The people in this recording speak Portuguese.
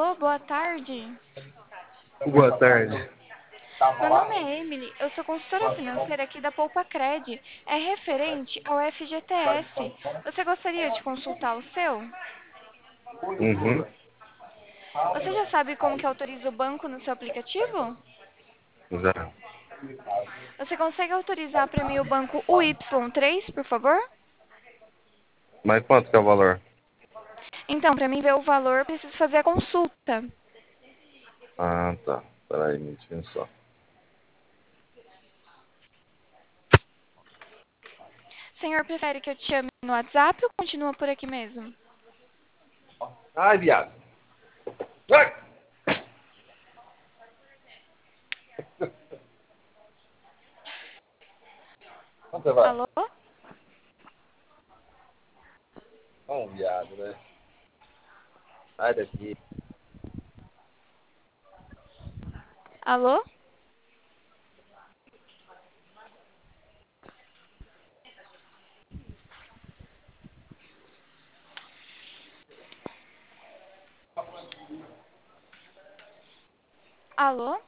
Alô, boa tarde. Boa tarde. Meu nome é Emily, eu sou consultora financeira aqui da Poupa Cred. É referente ao FGTS. Você gostaria de consultar o seu? Uhum. Você já sabe como que autoriza o banco no seu aplicativo? Já. Você consegue autorizar para mim o banco UY3, por favor? Mas quanto que é o valor? Então, para mim ver o valor, preciso fazer a consulta. Ah, tá. Peraí, me deixa só. Senhor, prefere que eu te chame no WhatsApp ou continua por aqui mesmo? Ai, viado. Ai! Onde você vai? Alô? Viado, né? Sai daqui. Alô? Alô?